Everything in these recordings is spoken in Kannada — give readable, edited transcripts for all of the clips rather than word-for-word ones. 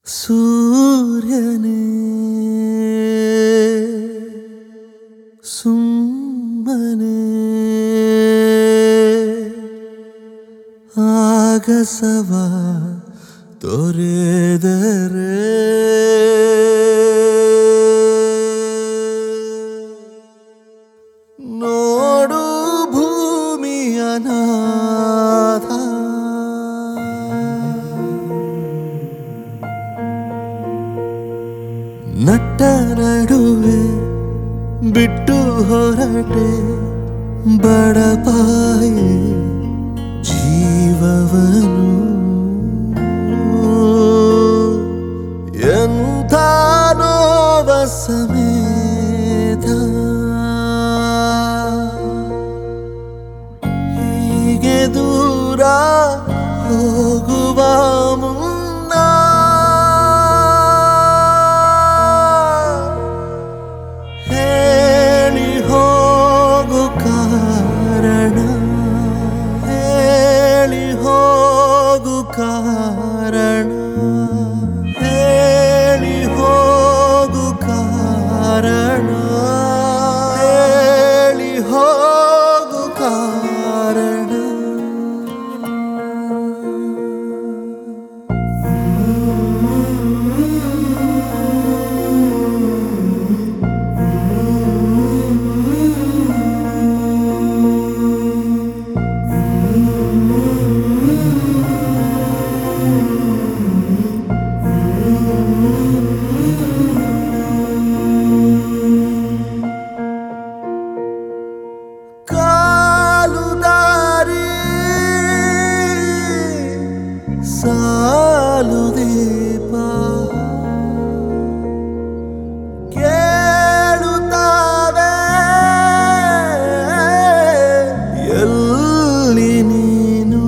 ಸೂರ್ಯನೇ ಸುಮ್ಮನೆ ಆಗಸವ ತೊರೆದರೆ ನೋಡು ಭೂಮಿಯ ನಾಥ ನಟ್ಟ ನಡುವೆ ಬಿಟ್ಟು ಹೊರಟೆ ಬಡಪಾಯಿ ಜೀವವನು ಎಂಥ ನೋವ ಸಮೇತ ಹೀಗೆ ದೂರ ಹೋಗುವ ಮುನ್ನ ಹೇಳಿ ಹೋಗು ಕಾರಣ ಹೇಳಿ ಹೋಗು ಕಾರಣ ಹೇಳಿ ಹೋಗು ಕಾರಣ ಹೇಳಿ ಹೋಗು ಕಾರಣ ಸಾಲು ದೀಪ ಕೇಳುತ್ತಾವೆ ಎಲ್ಲಿ ನೀನು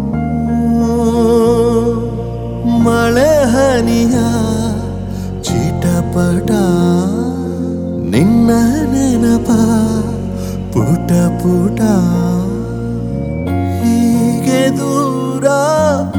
ಮಳೆ ಹನಿಯ ಚಿಟಪಟ ನಿನ್ನ ನೆನಪ ಪುಟ ಪುಟ ಹೀಗೆ ದೂರ